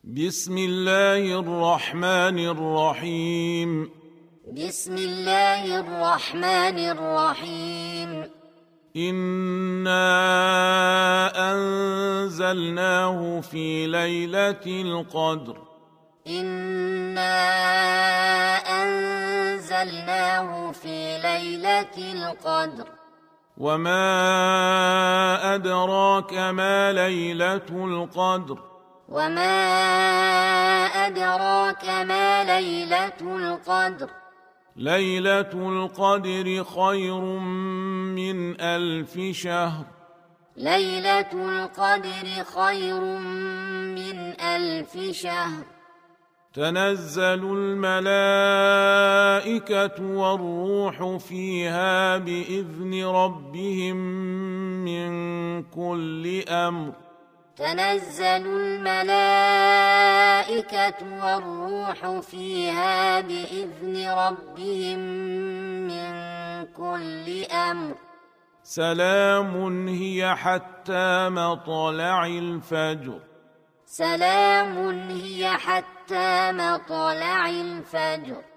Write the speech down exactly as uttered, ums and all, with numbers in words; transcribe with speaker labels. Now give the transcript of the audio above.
Speaker 1: بسم الله الرحمن الرحيم.
Speaker 2: بسم الله الرحمن الرحيم.
Speaker 1: إنا أنزلناه في ليلة القدر.
Speaker 2: إنا أنزلناه في ليلة القدر.
Speaker 1: وما أدراك ما ليلة القدر.
Speaker 2: وما أدراك ما ليلة القدر.
Speaker 1: ليلة القدر خير من ألف شهر.
Speaker 2: ليلة القدر خير من ألف شهر.
Speaker 1: تنزل الملائكة والروح فيها بإذن ربهم من كل أمر.
Speaker 2: تنزل الملائكة والروح فيها بإذن ربهم من كل أمر.
Speaker 1: سلام هي حتى مطلع الفجر.
Speaker 2: سلام هي حتى مطلع الفجر.